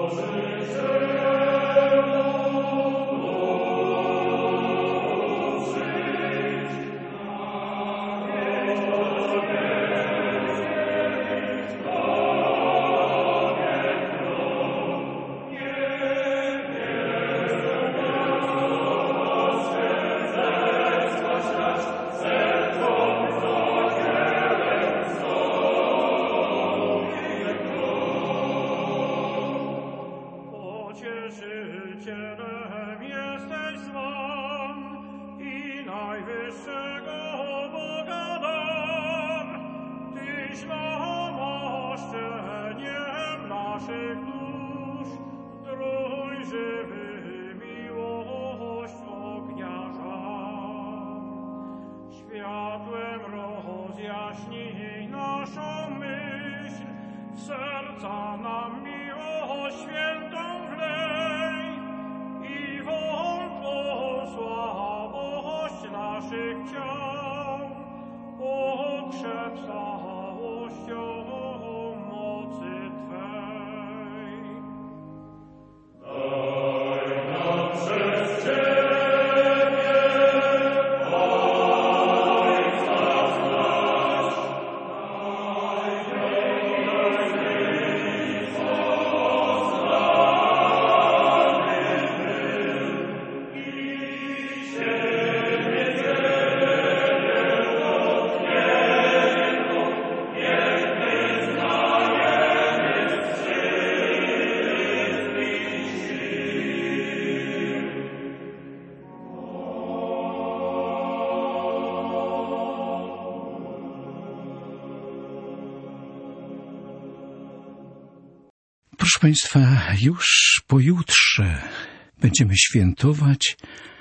Proszę Państwa, już pojutrze będziemy świętować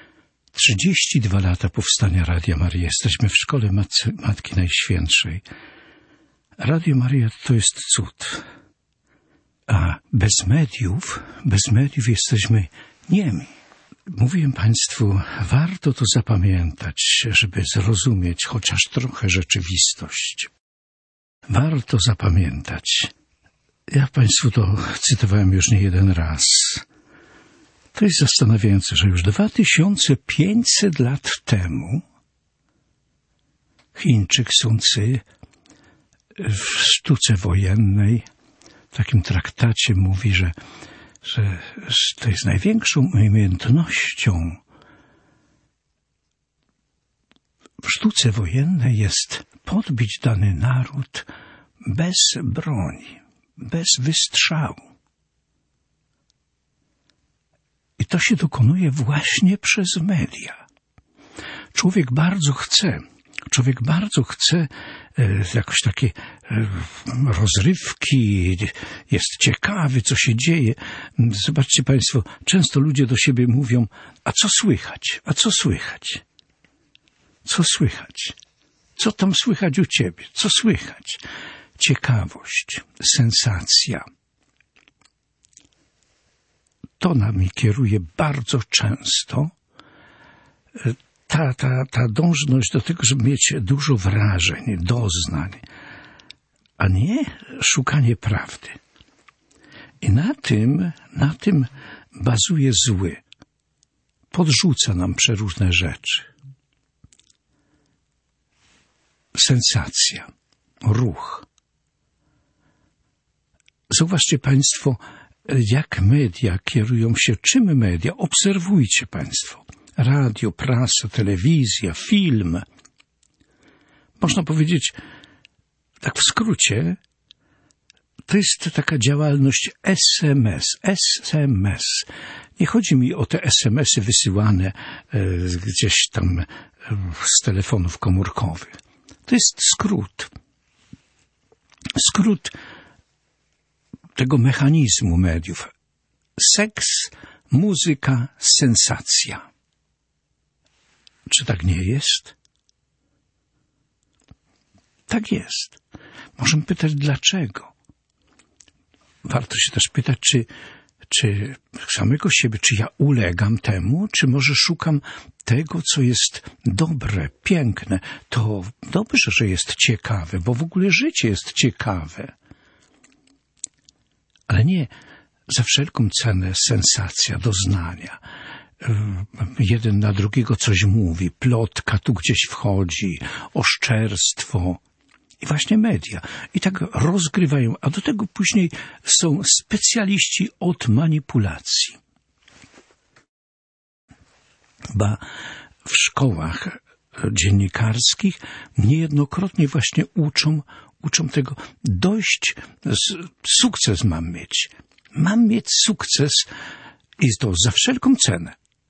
32 lata powstania Radia Maryja. Jesteśmy w Szkole Matki Najświętszej. Radio Maryja to jest cud. A bez mediów jesteśmy niemi. Mówiłem Państwu, warto to zapamiętać, żeby zrozumieć chociaż trochę rzeczywistość. Warto zapamiętać. Ja Państwu to cytowałem już nie jeden raz. To jest zastanawiające, że już 2500 lat temu Chińczyk Sun Tzu w Sztuce Wojennej, w takim traktacie mówi, że to jest największą umiejętnością w sztuce wojennej jest podbić dany naród bez broni, bez wystrzału. I to się dokonuje właśnie przez media. Człowiek bardzo chce jakoś takie rozrywki, jest ciekawy, co się dzieje. Zobaczcie Państwo, często ludzie do siebie mówią, a co słychać? Co słychać? Co tam słychać u Ciebie? Co słychać? Ciekawość, sensacja. To nami kieruje bardzo często ta dążność do tego, żeby mieć dużo wrażeń, doznań, a nie szukanie prawdy. I na tym bazuje zły. Podrzuca nam przeróżne rzeczy. Sensacja, ruch. Zauważcie Państwo, jak media kierują się, czym media? Obserwujcie Państwo. Radio, prasa, telewizja, film. Można powiedzieć, tak w skrócie, to jest taka działalność SMS. Nie chodzi mi o te SMS-y wysyłane gdzieś tam z telefonów komórkowych. To jest skrót tego mechanizmu mediów. Seks, muzyka, sensacja. Czy tak nie jest? Tak jest. Możemy pytać dlaczego. Warto się też pytać, czy samego siebie, czy ja ulegam temu, czy może szukam tego, co jest dobre, piękne. To dobrze, że jest ciekawe, bo w ogóle życie jest ciekawe. Ale nie za wszelką cenę sensacja, doznania. Jeden na drugiego coś mówi, plotka tu gdzieś wchodzi, oszczerstwo. I właśnie media. I tak rozgrywają, a do tego później są specjaliści od manipulacji. Ba w szkołach dziennikarskich niejednokrotnie właśnie uczą tego dojść, sukces mam mieć. Mam mieć sukces i to za wszelką cenę.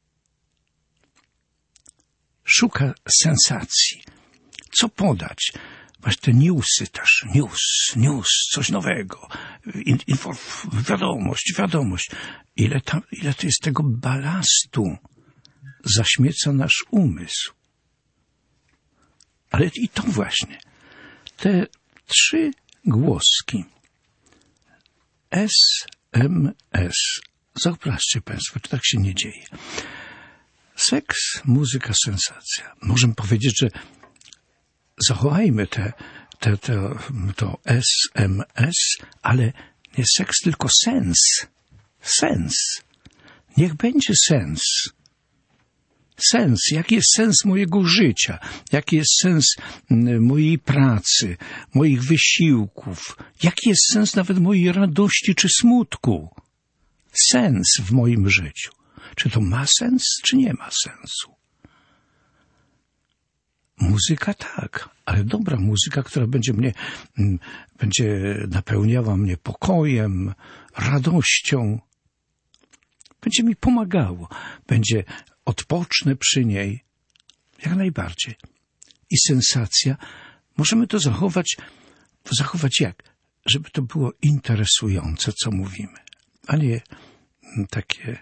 Szuka sensacji. Co podać? Właśnie te newsy też. News, coś nowego. Wiadomość. Ile to jest tego balastu. Zaśmieca nasz umysł. Ale i to właśnie. Te 3 głoski. SMS. Zobaczcie Państwo, czy tak się nie dzieje. Seks, muzyka, sensacja. Możemy powiedzieć, że zachowajmy to SMS, ale nie seks, tylko sens. Sens. Niech będzie sens. Sens. Jaki jest sens mojego życia? Jaki jest sens mojej pracy, moich wysiłków? Jaki jest sens nawet mojej radości czy smutku? Sens w moim życiu. Czy to ma sens, czy nie ma sensu? Muzyka tak, ale dobra muzyka, która będzie napełniała mnie pokojem, radością, będzie mi pomagało, odpocznę przy niej, jak najbardziej. I sensacja, możemy to zachować jak? Żeby to było interesujące, co mówimy, a nie takie,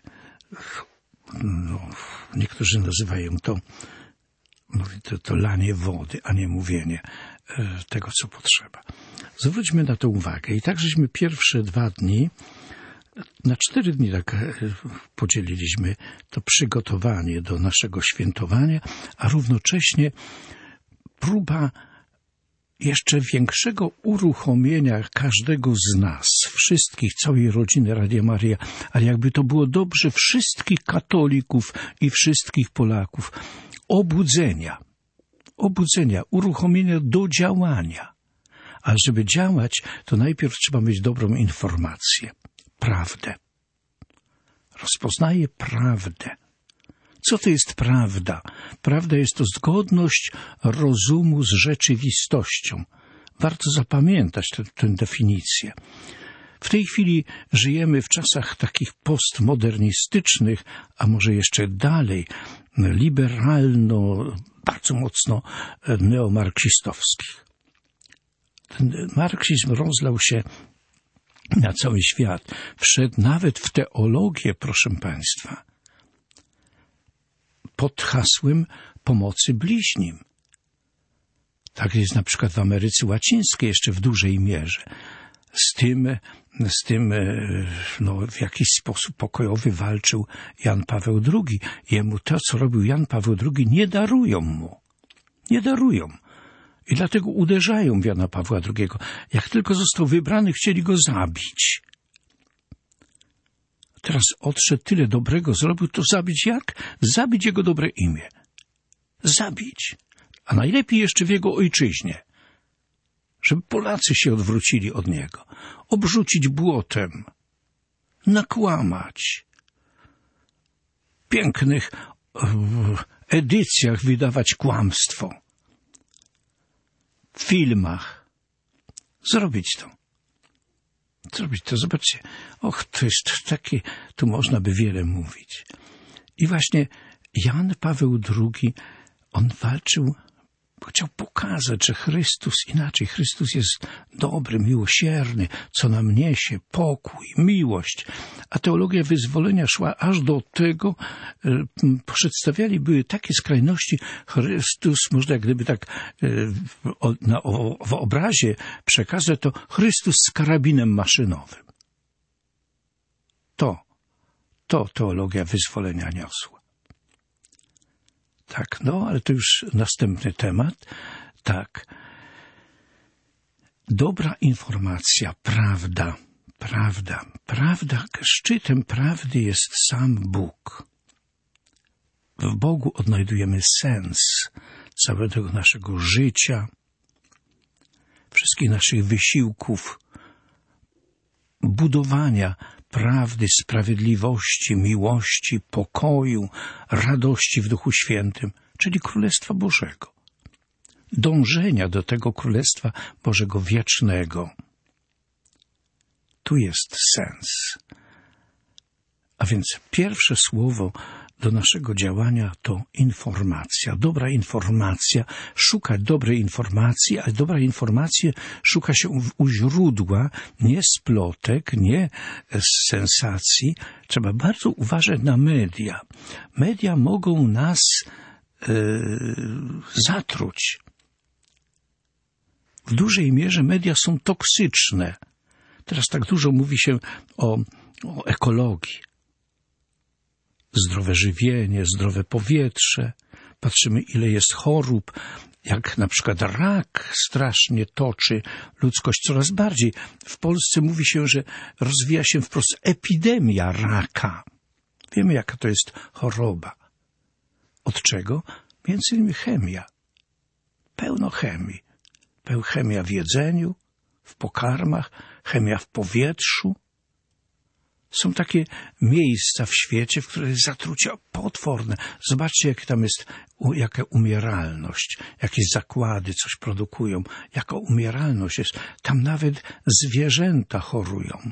niektórzy nazywają to, to lanie wody, a nie mówienie tego, co potrzeba. Zwróćmy na to uwagę. I tak żeśmy pierwsze 2 dni, na 4 dni tak podzieliliśmy to przygotowanie do naszego świętowania, a równocześnie próba jeszcze większego uruchomienia każdego z nas, wszystkich, całej rodziny Radia Maryja, ale jakby to było dobrze wszystkich katolików i wszystkich Polaków, obudzenia, uruchomienia do działania. Ale żeby działać, to najpierw trzeba mieć dobrą informację, prawdę. Rozpoznaję prawdę. Co to jest prawda? Prawda jest to zgodność rozumu z rzeczywistością. Warto zapamiętać tę definicję. W tej chwili żyjemy w czasach takich postmodernistycznych, a może jeszcze dalej, liberalno, bardzo mocno neomarksistowskich. Ten marksizm rozlał się na cały świat. Wszedł nawet w teologię, proszę Państwa, pod hasłem pomocy bliźnim. Tak jest na przykład w Ameryce Łacińskiej jeszcze w dużej mierze. Z tym w jakiś sposób pokojowy walczył Jan Paweł II. Jemu to, co robił Jan Paweł II, nie darują mu. Nie darują. I dlatego uderzają w Jana Pawła II. Jak tylko został wybrany, chcieli go zabić. Teraz odszedł, tyle dobrego zrobił, to zabić jak? Zabić jego dobre imię. Zabić. A najlepiej jeszcze w jego ojczyźnie. Żeby Polacy się odwrócili od niego. Obrzucić błotem. Nakłamać. W pięknych edycjach wydawać kłamstwo. W filmach. Zrobić to. Zobaczcie. To jest takie, tu można by wiele mówić. I właśnie Jan Paweł II, on walczył, chciał pokazać, że Chrystus inaczej. Chrystus jest dobry, miłosierny, co nam niesie pokój, miłość. A teologia wyzwolenia szła aż do tego, przedstawiali były takie skrajności. Chrystus, można jak gdyby tak w obrazie przekazać, to Chrystus z karabinem maszynowym. To teologia wyzwolenia niosła. Tak, ale to już następny temat. Tak. Dobra informacja, prawda. Prawda. Prawda, szczytem prawdy jest sam Bóg. W Bogu odnajdujemy sens całego naszego życia, wszystkich naszych wysiłków, budowania prawdy, sprawiedliwości, miłości, pokoju, radości w Duchu Świętym, czyli Królestwa Bożego. Dążenia do tego Królestwa Bożego wiecznego. Tu jest sens. A więc pierwsze słowo do naszego działania to informacja. Dobra informacja, szukać dobrej informacji, ale dobra informacja szuka się u źródła, nie z plotek, nie z sensacji. Trzeba bardzo uważać na media. Media mogą nas zatruć. W dużej mierze media są toksyczne. Teraz tak dużo mówi się o ekologii. Zdrowe żywienie, zdrowe powietrze. Patrzymy, ile jest chorób, jak na przykład rak strasznie toczy ludzkość coraz bardziej. W Polsce mówi się, że rozwija się wprost epidemia raka. Wiemy, jaka to jest choroba. Od czego? Między innymi chemia. Pełno chemii. Chemia w jedzeniu, w pokarmach, chemia w powietrzu. Są takie miejsca w świecie, w których jest zatrucie potworne. Zobaczcie, jaka tam jest, jaka umieralność. Jakieś zakłady coś produkują. Jaka umieralność jest. Tam nawet zwierzęta chorują.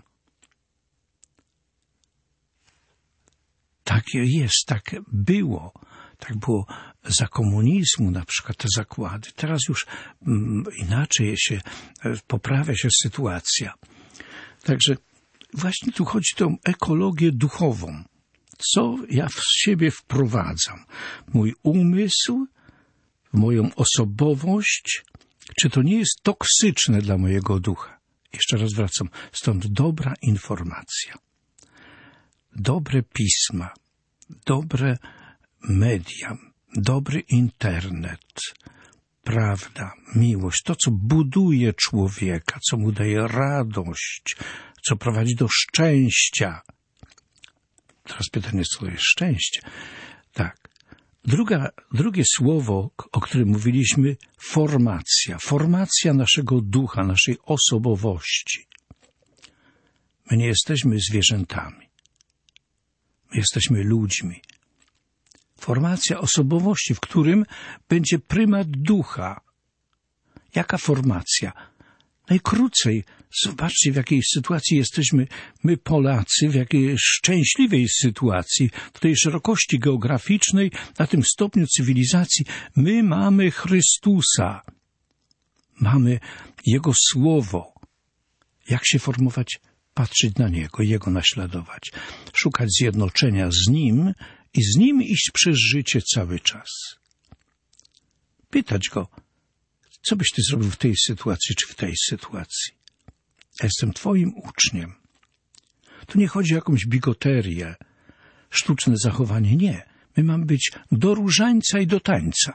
Tak jest, tak było. Tak było za komunizmu na przykład te zakłady. Teraz już inaczej poprawia się sytuacja. Także właśnie tu chodzi o ekologię duchową. Co ja w siebie wprowadzam? Mój umysł, moją osobowość, czy to nie jest toksyczne dla mojego ducha? Jeszcze raz wracam. Stąd dobra informacja. Dobre pisma, dobre media, dobry internet, prawda, miłość, to, co buduje człowieka, co mu daje radość, co prowadzi do szczęścia. Teraz pytanie, co to jest szczęście? Tak. Drugie słowo, o którym mówiliśmy, formacja. Formacja naszego ducha, naszej osobowości. My nie jesteśmy zwierzętami. My jesteśmy ludźmi. Formacja osobowości, w którym będzie prymat ducha. Jaka formacja? Najkrócej, zobaczcie, w jakiej sytuacji jesteśmy my Polacy, w jakiej szczęśliwej sytuacji, w tej szerokości geograficznej, na tym stopniu cywilizacji. My mamy Chrystusa. Mamy Jego Słowo. Jak się formować? Patrzeć na Niego, Jego naśladować. Szukać zjednoczenia z Nim i z Nim iść przez życie cały czas. Pytać Go, co byś Ty zrobił w tej sytuacji czy w tej sytuacji? Ja jestem Twoim uczniem. Tu nie chodzi o jakąś bigoterię, sztuczne zachowanie. Nie. My mamy być do różańca i do tańca.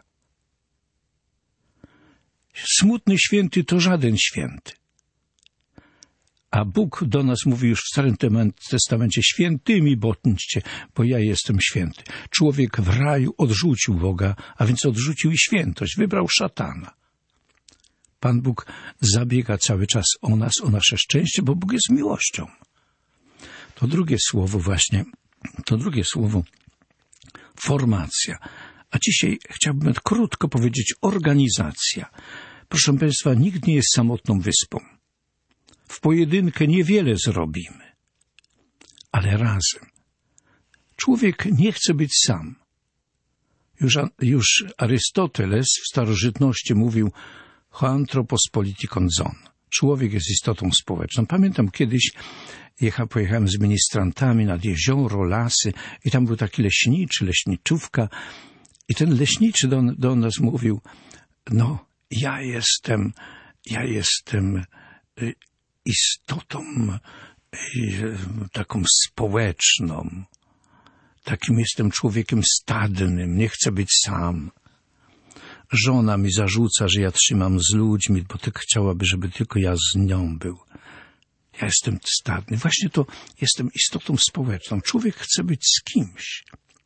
Smutny święty to żaden święty. A Bóg do nas mówi już w Starym Testamencie, świętymi bądźcie, bo ja jestem święty. Człowiek w raju odrzucił Boga, a więc odrzucił i świętość, wybrał szatana. Pan Bóg zabiega cały czas o nas, o nasze szczęście, bo Bóg jest miłością. To drugie słowo, formacja. A dzisiaj chciałbym krótko powiedzieć organizacja. Proszę Państwa, nikt nie jest samotną wyspą. W pojedynkę niewiele zrobimy, ale razem. Człowiek nie chce być sam. Już Arystoteles w starożytności mówił anthropos politikon zoon. Człowiek jest istotą społeczną. Pamiętam kiedyś pojechałem z ministrantami nad jezioro, lasy i tam był taki leśniczy, leśniczówka i ten leśniczy do nas mówił, no ja jestem istotą taką społeczną. Takim jestem człowiekiem stadnym, nie chcę być sam. Żona mi zarzuca, że ja trzymam z ludźmi, bo tak chciałaby, żeby tylko ja z nią był. Ja jestem stadny. Właśnie to jestem istotą społeczną. Człowiek chce być z kimś.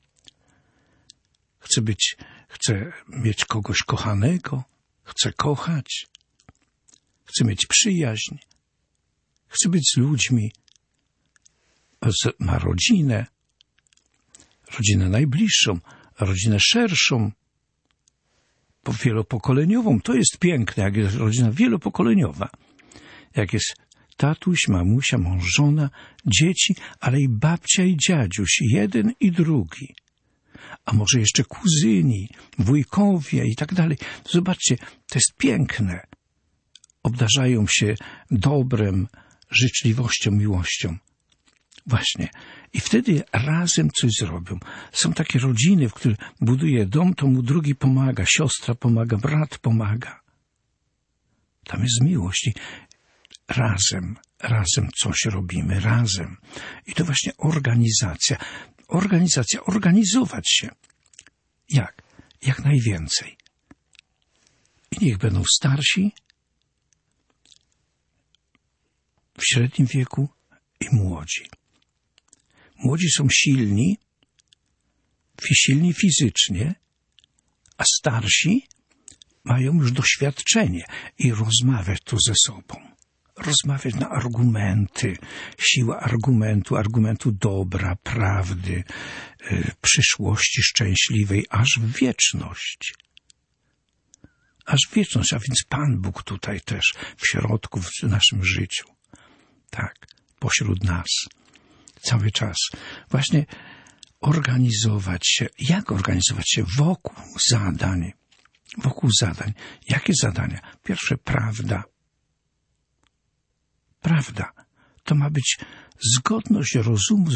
Chce mieć kogoś kochanego, chce kochać, chce mieć przyjaźń, chce być z ludźmi, ma rodzinę najbliższą, rodzinę szerszą, wielopokoleniową. To jest piękne, jak jest rodzina wielopokoleniowa. Jak jest tatuś, mamusia, mąż, żona, dzieci, ale i babcia i dziadziuś, jeden i drugi. A może jeszcze kuzyni, wujkowie i tak dalej. Zobaczcie, to jest piękne. Obdarzają się dobrem, życzliwością, miłością. Właśnie. I wtedy razem coś zrobią. Są takie rodziny, w których buduje dom, to mu drugi pomaga, siostra pomaga, brat pomaga. Tam jest miłość. I razem coś robimy, razem. I to właśnie organizacja, organizować się. Jak? Jak najwięcej. I niech będą starsi, w średnim wieku i młodzi. Młodzi są silni fizycznie, a starsi mają już doświadczenie i rozmawiać tu ze sobą. Rozmawiać na argumenty, siła argumentu dobra, prawdy, przyszłości szczęśliwej, aż w wieczność. A więc Pan Bóg tutaj też w środku, w naszym życiu. Tak, pośród nas. Cały czas. Właśnie organizować się. Jak organizować się? Wokół zadań. Jakie zadania? Pierwsze, prawda. Prawda. To ma być zgodność rozumu z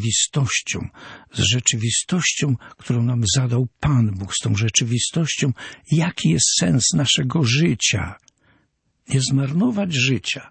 rzeczywistością, którą nam zadał Pan Bóg, z tą rzeczywistością, jaki jest sens naszego życia. Nie zmarnować życia.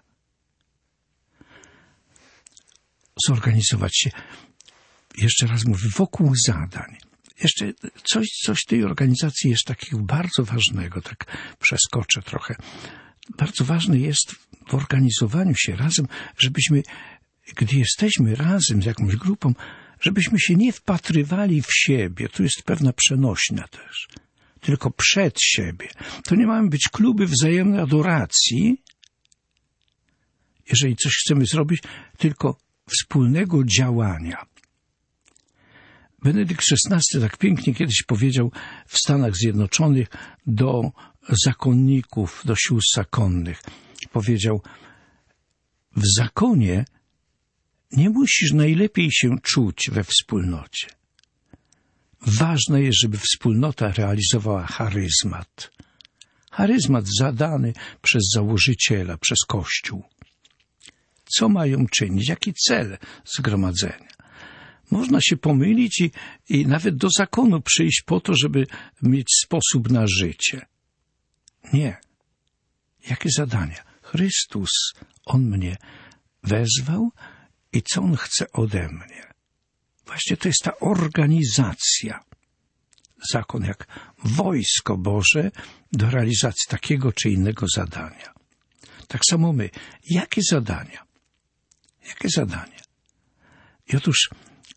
Zorganizować się, jeszcze raz mówię, wokół zadań. Jeszcze coś w tej organizacji jest takiego bardzo ważnego, tak przeskoczę trochę. Bardzo ważne jest w organizowaniu się razem, żebyśmy, gdy jesteśmy razem z jakąś grupą, żebyśmy się nie wpatrywali w siebie. Tu jest pewna przenośnia też. Tylko przed siebie. To nie mają być kluby wzajemnej adoracji, jeżeli coś chcemy zrobić, tylko wspólnego działania. Benedykt XVI tak pięknie kiedyś powiedział w Stanach Zjednoczonych do zakonników, do sióstr zakonnych. Powiedział, w zakonie nie musisz najlepiej się czuć we wspólnocie. Ważne jest, żeby wspólnota realizowała charyzmat. Charyzmat zadany przez założyciela, przez Kościół. Co mają czynić? Jaki cel zgromadzenia? Można się pomylić i nawet do zakonu przyjść po to, żeby mieć sposób na życie. Nie. Jakie zadania? Chrystus, On mnie wezwał i co On chce ode mnie? Właśnie to jest ta organizacja. Zakon jak wojsko Boże do realizacji takiego czy innego zadania. Tak samo my. Jakie zadania? Jakie zadania? I otóż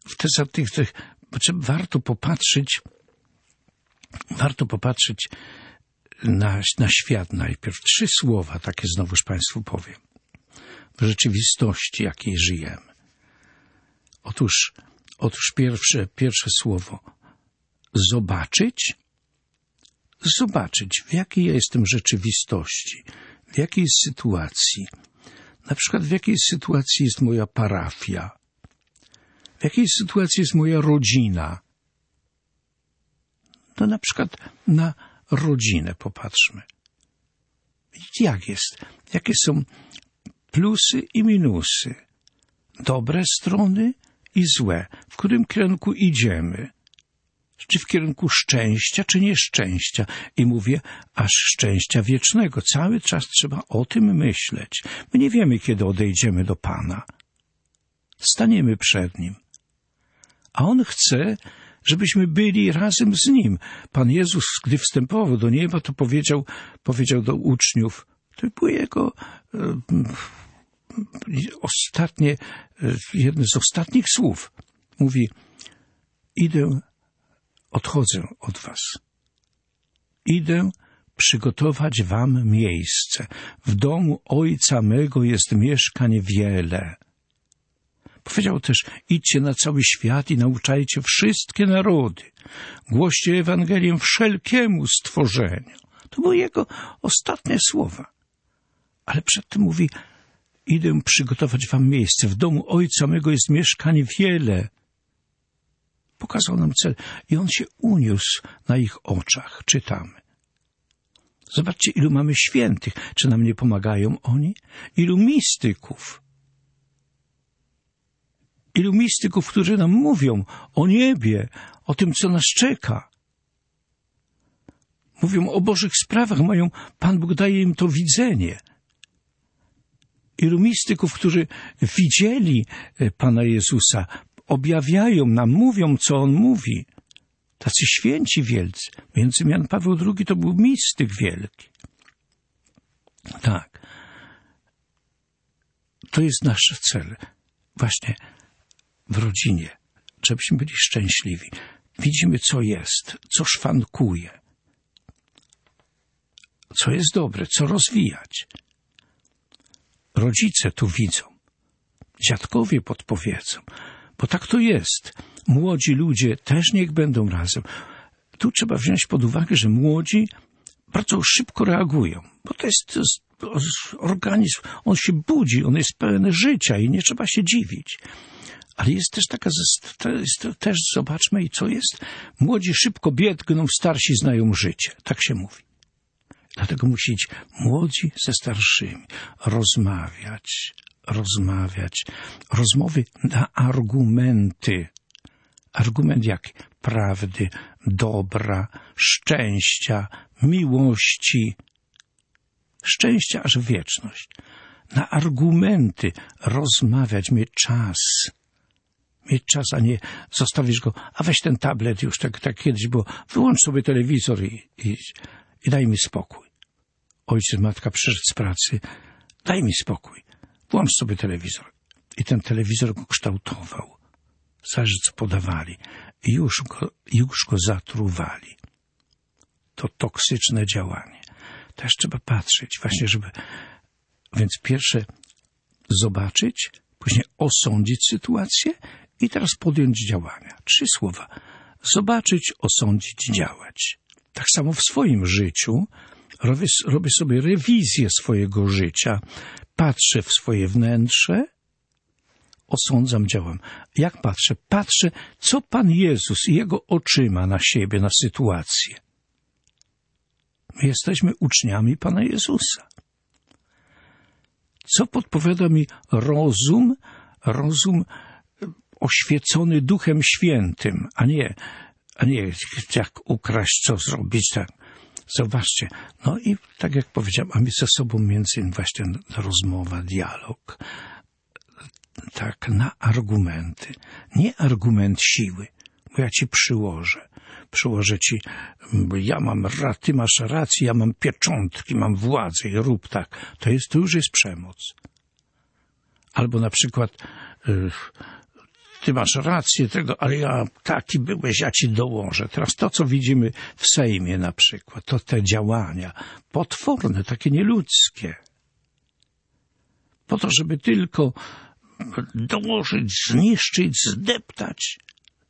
warto popatrzeć na świat najpierw. 3 słowa takie znowuż Państwu powiem. W rzeczywistości, jakiej żyjemy. Otóż pierwsze słowo. Zobaczyć, w jakiej ja jestem rzeczywistości, w jakiej sytuacji. Na przykład w jakiej sytuacji jest moja parafia, w jakiej sytuacji jest moja rodzina. To na przykład na rodzinę popatrzmy. Jak jest? Jakie są plusy i minusy? Dobre strony i złe. W którym kierunku idziemy? Czy w kierunku szczęścia, czy nieszczęścia? I mówię, aż szczęścia wiecznego. Cały czas trzeba o tym myśleć. My nie wiemy, kiedy odejdziemy do Pana. Staniemy przed Nim. A On chce, żebyśmy byli razem z Nim. Pan Jezus, gdy wstępował do nieba, to powiedział do uczniów, to były Jego jedno z ostatnich słów. Mówi: odchodzę od was. Idę przygotować wam miejsce. W domu Ojca mego jest mieszkań wiele. Powiedział też: idźcie na cały świat i nauczajcie wszystkie narody. Głoście Ewangelię wszelkiemu stworzeniu. To były jego ostatnie słowa. Ale przedtem mówi: idę przygotować wam miejsce. W domu Ojca mego jest mieszkań wiele. Pokazał nam cel i on się uniósł na ich oczach. Czytamy. Zobaczcie, ilu mamy świętych. Czy nam nie pomagają oni? Ilu mistyków, którzy nam mówią o niebie, o tym, co nas czeka. Mówią o Bożych sprawach, Pan Bóg daje im to widzenie. Ilu mistyków, którzy widzieli Pana Jezusa, objawiają nam, mówią, co On mówi. Tacy święci wielcy. Między innymi Jan Paweł II to był mistyk wielki. Tak. To jest nasz cel. Właśnie w rodzinie. Żebyśmy byli szczęśliwi. Widzimy, co jest, co szwankuje. Co jest dobre, co rozwijać. Rodzice tu widzą. Dziadkowie podpowiedzą. Bo tak to jest. Młodzi ludzie też niech będą razem. Tu trzeba wziąć pod uwagę, że młodzi bardzo szybko reagują. Bo to jest organizm, on się budzi, on jest pełen życia i nie trzeba się dziwić. Ale jest też też zobaczmy, i co jest. Młodzi szybko biegną, starsi znają życie. Tak się mówi. Dlatego musi iść młodzi ze starszymi. Rozmawiać. Rozmowy na argumenty. Argument jaki? Prawdy, dobra, szczęścia, miłości. Szczęścia aż w wieczność. Na argumenty rozmawiać, mieć czas, a nie zostawisz go, a weź ten tablet już, tak kiedyś było, wyłącz sobie telewizor i daj mi spokój. Ojciec, matka przyszedł z pracy, daj mi spokój, włącz sobie telewizor. I ten telewizor go kształtował. Zależy, co podawali. I już go zatruwali. To toksyczne działanie. Też trzeba patrzeć, właśnie, Więc pierwsze zobaczyć, później osądzić sytuację i teraz podjąć działania. 3 słowa. Zobaczyć, osądzić, działać. Tak samo w swoim życiu robię sobie rewizję swojego życia, patrzę w swoje wnętrze, osądzam, działam. Jak patrzę? Patrzę, co Pan Jezus i Jego oczyma na siebie, na sytuację. My jesteśmy uczniami Pana Jezusa. Co podpowiada mi rozum oświecony Duchem Świętym, a nie jak ukraść, co zrobić, tak. Zobaczcie. No i tak jak powiedziałem, mamy ze sobą między innymi właśnie rozmowa, dialog. Tak, na argumenty. Nie argument siły, bo ja ci przyłożę ci, ja mam, ty masz rację, ja mam pieczątki, mam władzę i rób tak. To już jest przemoc. Albo na przykład ty masz rację tego, ale ja taki byłeś, ja ci dołożę. Teraz to, co widzimy w Sejmie na przykład, to te działania potworne, takie nieludzkie. Po to, żeby tylko dołożyć, zniszczyć, zdeptać.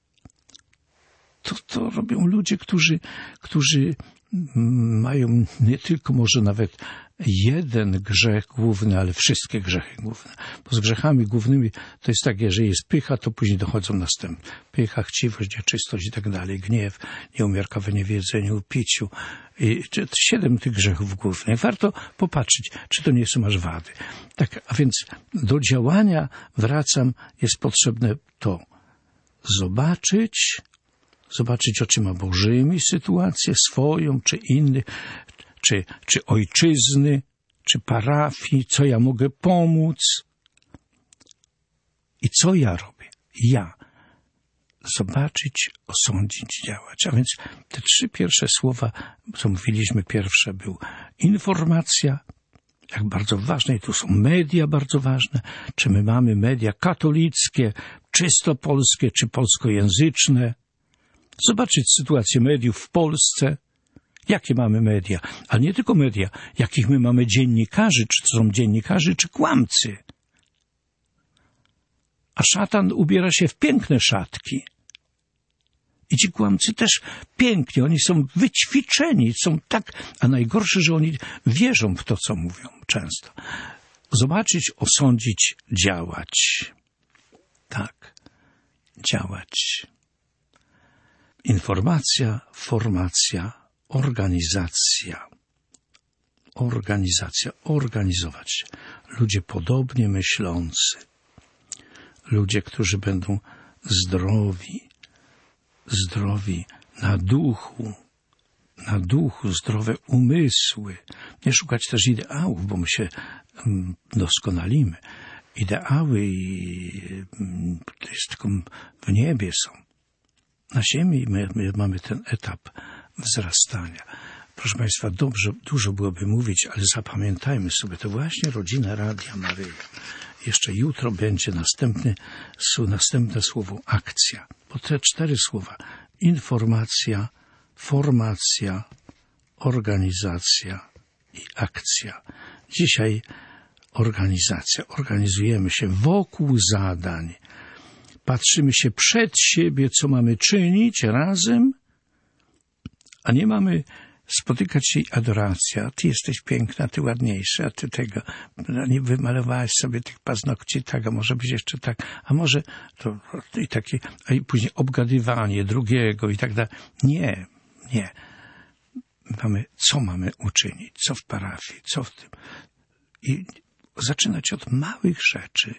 To robią ludzie, którzy mają nie tylko może nawet jeden grzech główny, ale wszystkie grzechy główne. Bo z grzechami głównymi to jest tak, jeżeli jest pycha, to później dochodzą następne. Pycha, chciwość, nieczystość i tak dalej, gniew, nieumiarkowanie w jedzeniu, piciu. 7 tych grzechów głównych. Warto popatrzeć, czy to nie są aż wady. Tak, a więc do działania wracam, jest potrzebne to zobaczyć oczyma Bożymi sytuację swoją, czy innych, czy ojczyzny, czy parafii, co ja mogę pomóc i co ja robię. Zobaczyć, osądzić, działać. A więc te 3 pierwsze słowa, co mówiliśmy, pierwsze był informacja, Jak bardzo ważne, i tu są media bardzo ważne, czy my mamy media katolickie, czysto polskie, czy polskojęzyczne. Zobaczyć sytuację mediów w Polsce. Jakie mamy media? Ale nie tylko media. Jakich my mamy dziennikarzy? Czy to są dziennikarze, czy kłamcy? A szatan ubiera się w piękne szatki. I ci kłamcy też pięknie. Oni są wyćwiczeni. Są tak... A najgorsze, że oni wierzą w to, co mówią często. Zobaczyć, osądzić, działać. Tak. Działać. Informacja, formacja, organizacja. Organizacja. Organizować się. Ludzie podobnie myślący. Ludzie, którzy będą zdrowi na duchu, zdrowe umysły. Nie szukać też ideałów, bo my się doskonalimy. Ideały to jest tylko w niebie są. Na ziemi my mamy ten etap wzrastania. Proszę Państwa, dużo byłoby mówić, ale zapamiętajmy sobie, to właśnie rodzina Radia Maryja. Jeszcze jutro będzie następne słowo akcja. Po te 4 słowa. Informacja, formacja, organizacja i akcja. Dzisiaj organizacja. Organizujemy się wokół zadań. Patrzymy się przed siebie, co mamy czynić razem, a nie mamy spotykać się i adoracja. Ty jesteś piękna, ty ładniejsza, a ty tego. Nie wymalowałeś sobie tych paznokci tak, a może być jeszcze tak, a może to i takie, a i później obgadywanie drugiego i tak dalej. Nie. Co mamy uczynić? Co w parafii? Co w tym? I zaczynać od małych rzeczy.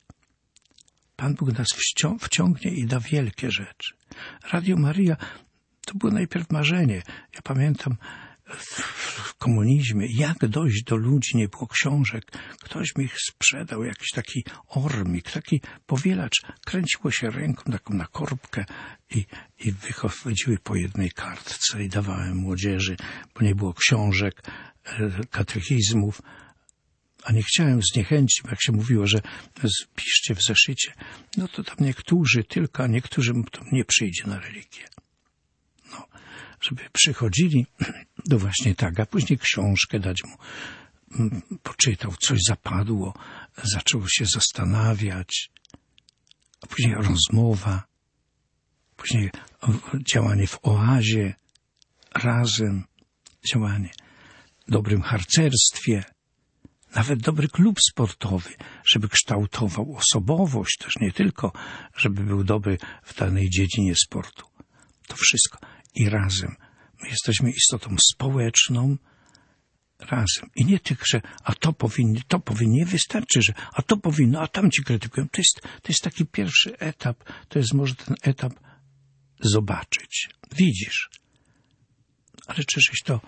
Pan Bóg nas wciągnie i da wielkie rzeczy. Radio Maryja to było najpierw marzenie. Ja pamiętam w komunizmie, jak dojść do ludzi, nie było książek. Ktoś mi ich sprzedał, jakiś taki ormik, taki powielacz. Kręciło się ręką taką na korbkę i wychodziły po jednej kartce i dawałem młodzieży, bo nie było książek, katechizmów. A nie chciałem zniechęcić, jak się mówiło, że piszcie w zeszycie. No to tam niektórzy tylko, a niektórym to nie przyjdzie na religię. No, żeby przychodzili, no właśnie tak, a później książkę dać mu. Poczytał, coś zapadło, zaczął się zastanawiać, a później rozmowa, później działanie w oazie, razem, działanie w dobrym harcerstwie, nawet dobry klub sportowy, żeby kształtował osobowość, też nie tylko, żeby był dobry w danej dziedzinie sportu. To wszystko. I razem. My jesteśmy istotą społeczną, razem. I nie tylko, że to powinno, wystarczy, że to powinno, a tam ci krytykują. To jest taki pierwszy etap. To jest może ten etap zobaczyć. Widzisz. Ale czyżeś to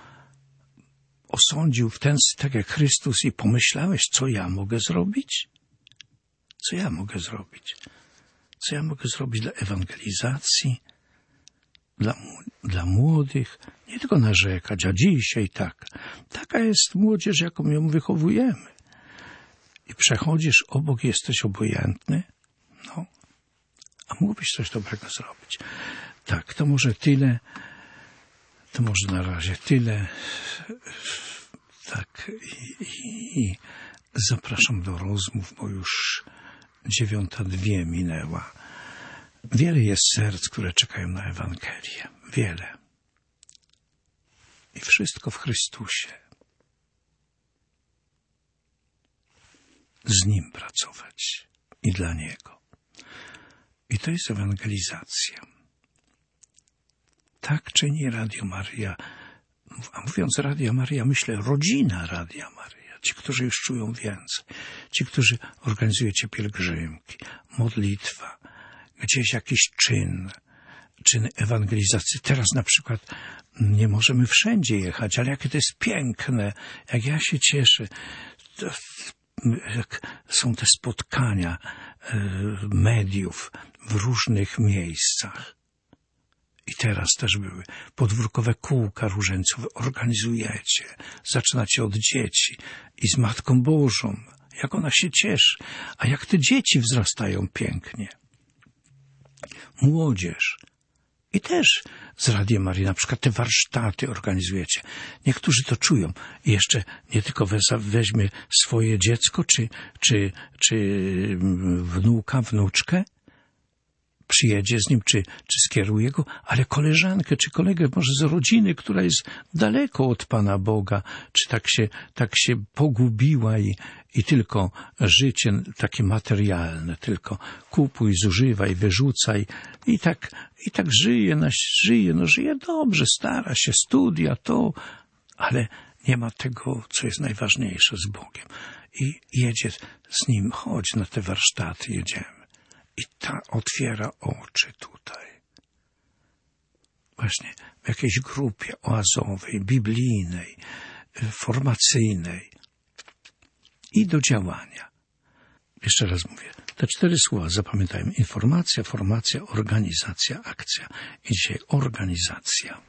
osądził w ten tak jak Chrystus i pomyślałeś, co ja mogę zrobić? Co ja mogę zrobić? Co ja mogę zrobić dla ewangelizacji? Dla młodych? Nie tylko narzekać, a dzisiaj tak. Taka jest młodzież, jaką ją wychowujemy. I przechodzisz obok, jesteś obojętny? No. A mógłbyś coś dobrego zrobić. Tak, to może tyle. To może na razie tyle. Tak. I zapraszam do rozmów, bo już 9:02 minęła. Wiele jest serc, które czekają na Ewangelię. Wiele. I wszystko w Chrystusie. Z Nim pracować. I dla Niego. I to jest ewangelizacja. Tak czyni Radio Maryja. A mówiąc Radio Maryja, myślę rodzina Radia Maryja. Ci, którzy już czują więcej. Ci, którzy organizujecie pielgrzymki, modlitwa, gdzieś jakiś czyn ewangelizacji. Teraz na przykład nie możemy wszędzie jechać, ale jakie to jest piękne, jak ja się cieszę. Jak są te spotkania mediów w różnych miejscach. I teraz też były podwórkowe kółka różańcowe. Organizujecie. Zaczynacie od dzieci i z Matką Bożą. Jak ona się cieszy. A jak te dzieci wzrastają pięknie. Młodzież. I też z Radiem Marii na przykład te warsztaty organizujecie. Niektórzy to czują. I jeszcze nie tylko weźmie swoje dziecko, czy wnuka, wnuczkę, przyjedzie z nim, czy skieruje go, ale koleżankę, czy kolegę może z rodziny, która jest daleko od Pana Boga, czy tak się pogubiła i tylko życie takie materialne, tylko kupuj, zużywaj, wyrzucaj i tak żyje dobrze, stara się, studia, to, ale nie ma tego, co jest najważniejsze z Bogiem. I jedzie z nim, chodź na te warsztaty, jedziemy. I ta otwiera oczy tutaj. Właśnie w jakiejś grupie oazowej, biblijnej, formacyjnej. I do działania. Jeszcze raz mówię. Te 4 słowa zapamiętajmy. Informacja, formacja, organizacja, akcja. I dzisiaj organizacja.